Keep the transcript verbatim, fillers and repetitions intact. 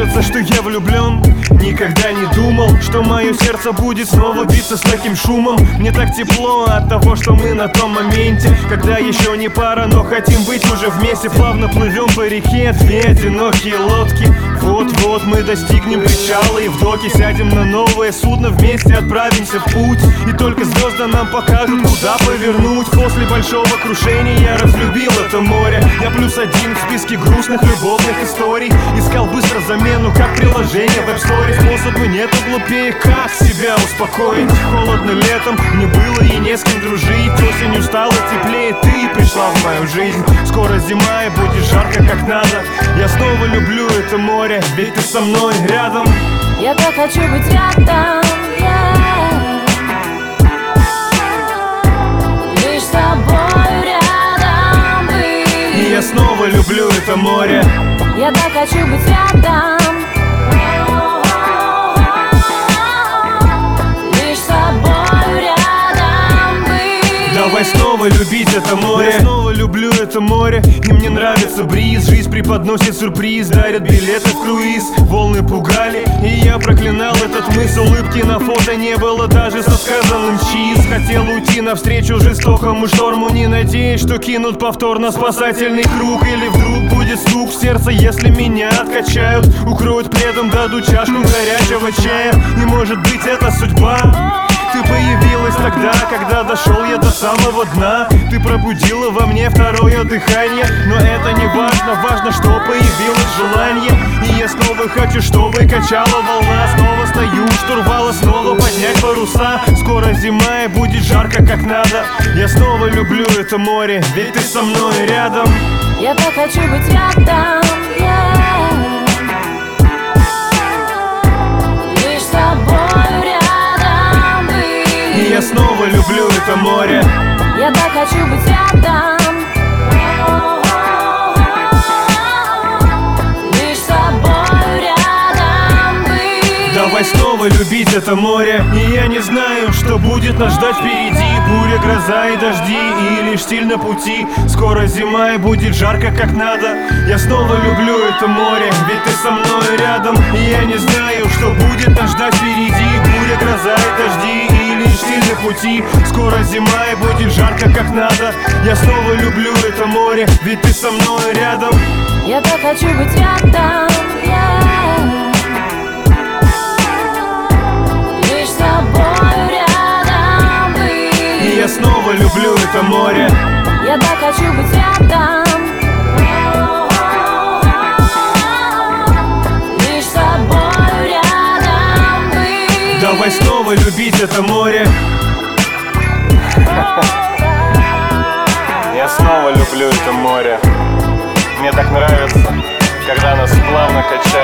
кажется, что я влюблен. Никогда не думал, что мое сердце будет снова биться с таким шумом. Мне так тепло от того, что мы на том моменте, когда еще не пара, но хотим быть уже вместе. Плавно плывем по реке, две одинокие лодки. Вот-вот мы достигнем причала и в доке сядем на новое судно, вместе отправимся в путь. И только звезды нам покажут, куда повернуть. После большого крушения я разлюбил это море. Я плюс один в списке грустных любовных историй. Искал быстро замену, как приложение в App Store. Способа нету глупее, как себя успокоить. Холодно летом, не было и не с кем дружить. Осенью стало теплее, ты пришла в мою жизнь. Скоро зима и будет жарко как надо. Я снова люблю это море, ведь ты со мной рядом. Я так хочу быть рядом, yeah. Лишь с тобой рядом быть. И я снова люблю это море. Я так хочу быть рядом. Лишь с тобой рядом быть. Давай снова любить это море. Я снова люблю это море, и мне нравится бриз. Жизнь преподносит сюрприз, дарят билеты в круиз. Волны пугали, и я проклинал этот мысль. Улыбки на фото не было даже со сказанным чиз. Хотел уйти навстречу жестокому шторму, не надеясь, что кинут повторно спасательный круг. Или вдруг будет стук в сердце, если меня откачают. Укроют пледом, дадут чашку горячего чая. И может быть это судьба. Ты появилась тогда, когда дошел я до самого дна. Ты пробудила во мне второе дыхание. Но это не важно, важно, что появилось желание. И я снова хочу, чтобы качала волна. Снова стою у штурвала, снова поднять паруса. Скоро зима и будет жарко как надо. Я снова люблю это море, ведь ты со мной рядом. Я так хочу быть рядом, yeah. Лишь с тобой рядом быть. И я снова люблю это море. Я так хочу быть рядом. Лишь с тобой рядом быть. Давай снова любить это море. И я не знаю, что будет нас ждать впереди. Буря, гроза и дожди, и лишь стиль на пути. Скоро зима и будет жарко как надо. Я снова люблю это море, ведь ты со мной рядом. И я не знаю, что будет нас ждать впереди. Буря, гроза и дожди, и лишь стиль на пути. Скоро зима и будет жарко как надо. Я снова люблю это море, ведь ты со мной рядом. Я так хочу быть рядом, yeah. Лишь с тобой рядом быть. И я снова люблю это море. Я так хочу быть рядом. Лишь с тобой рядом быть. Давай снова любить это море. Я снова люблю это море. Мне так нравится, когда нас плавно качает.